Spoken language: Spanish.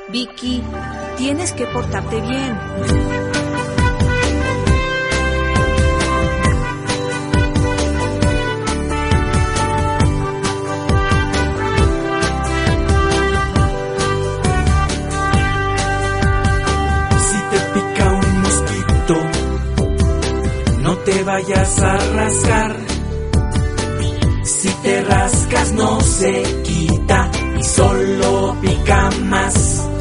Vicky, tienes que portarte bien. Si te pica un mosquito, no te vayas a rascar. Si te rascas no se quita y solo pica más.